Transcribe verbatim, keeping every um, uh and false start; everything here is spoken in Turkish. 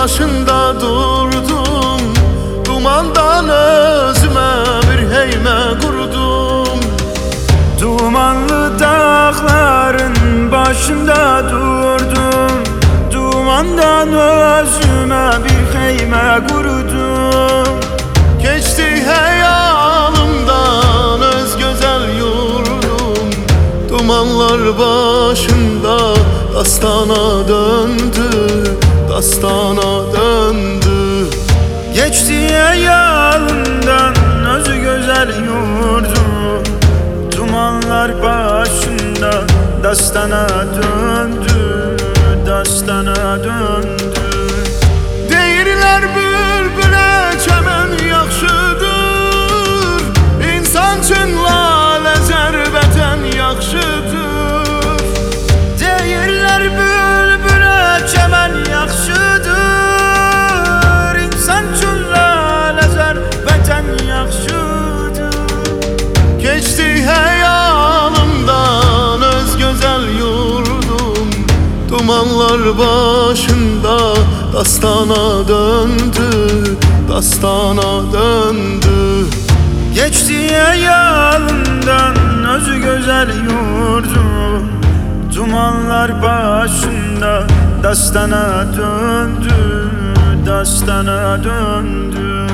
başında durdum, dumandan özüme bir heyme kurdum. Dumanlı dağların başında durdum, dumandan özüme bir heyme kurdum. Geçti hayalımdan öz güzel yurdum, dumanlar başında dastana döndü, dastana döndü. Geçti hayalımdan özü güzel yurdum, dumanlar başında dastana döndü, dastana döndü. Deyirlər bülbülə çəmən yaxşıdır, İnsan üçün lalə zərbətən yaxşıdır. Deyirlər bülbülə çəmən yaxşıdır, İnsan üçün lalə zərbətən yaxşıdır. Keçdi həyalımdan öz gözəl yurdum, dumanlar başında dastana döndü, dastana döndü. Geçti hayalımdan özü güzel yurdum, dumanlar başında dastana döndü, dastana döndü.